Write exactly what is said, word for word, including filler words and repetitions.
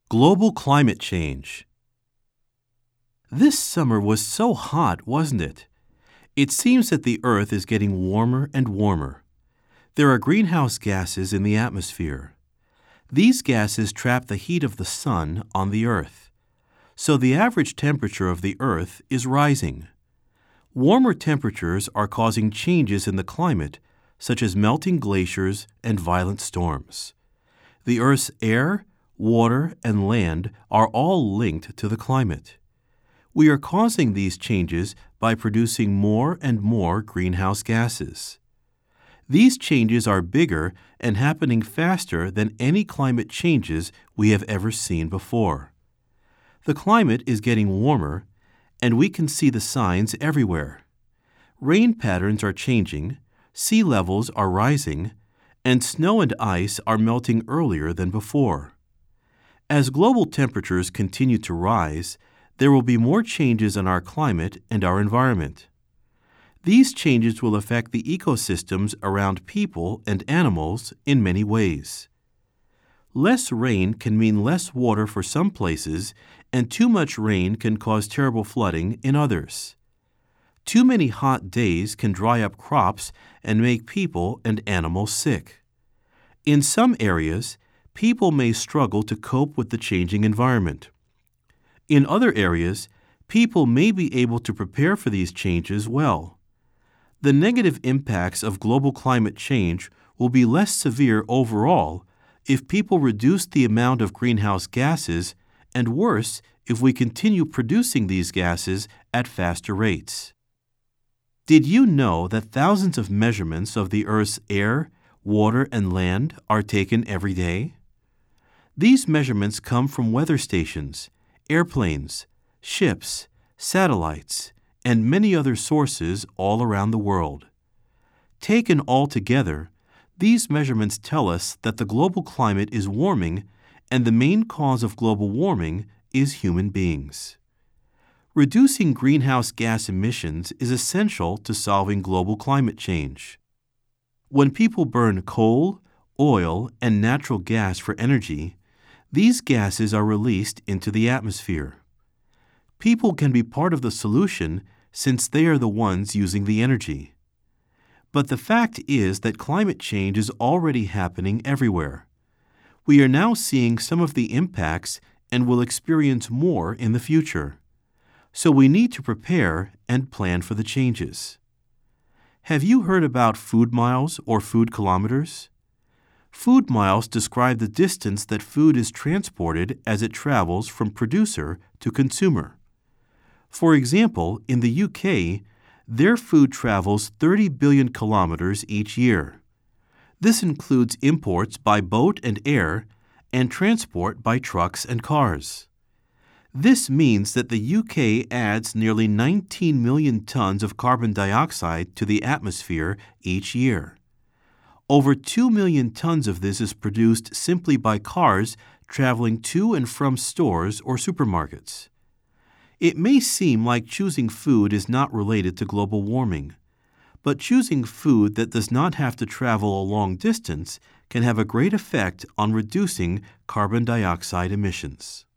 Global climate change. This summer was so hot, wasn't it? It seems that the Earth is getting warmer and warmer. There are greenhouse gases in the atmosphere. These gases trap the heat of the sun on the Earth. So the average temperature of the Earth is rising. Warmer temperatures are causing changes in the climate, such as melting glaciers and violent storms. The Earth's air, water, and land are all linked to the climate. We are causing these changes by producing more and more greenhouse gases. These changes are bigger and happening faster than any climate changes we have ever seen before. The climate is getting warmer, and we can see the signs everywhere. Rain patterns are changing, sea levels are rising, and snow and ice are melting earlier than before. As global temperatures continue to rise, there will be more changes in our climate and our environment. These changes will affect the ecosystems around people and animals in many ways. Less rain can mean less water for some places, and too much rain can cause terrible flooding in others. Too many hot days can dry up crops and make people and animals sick. In some areas, people may struggle to cope with the changing environment. In other areas, people may be able to prepare for these changes well. The negative impacts of global climate change will be less severe overall if people reduce the amount of greenhouse gases, and worse if we continue producing these gases at faster rates. Did you know that thousands of measurements of the Earth's air, water, and land are taken every day? These measurements come from weather stations, airplanes, ships, satellites, and many other sources all around the world. Taken all together, these measurements tell us that the global climate is warming, and the main cause of global warming is human beings. Reducing greenhouse gas emissions is essential to solving global climate change. When people burn coal, oil, and natural gas for energy, these gases are released into the atmosphere. People can be part of the solution since they are the ones using the energy. But the fact is that climate change is already happening everywhere. We are now seeing some of the impacts and will experience more in the future. So we need to prepare and plan for the changes. Have you heard about food miles or food kilometers? Food miles describe the distance that food is transported as it travels from producer to consumer. For example, in the U K, their food travels thirty billion kilometers each year. This includes imports by boat and air and transport by trucks and cars. This means that the U K adds nearly nineteen million tons of carbon dioxide to the atmosphere each year. Over two million tons of this is produced simply by cars traveling to and from stores or supermarkets. It may seem like choosing food is not related to global warming, but choosing food that does not have to travel a long distance can have a great effect on reducing carbon dioxide emissions.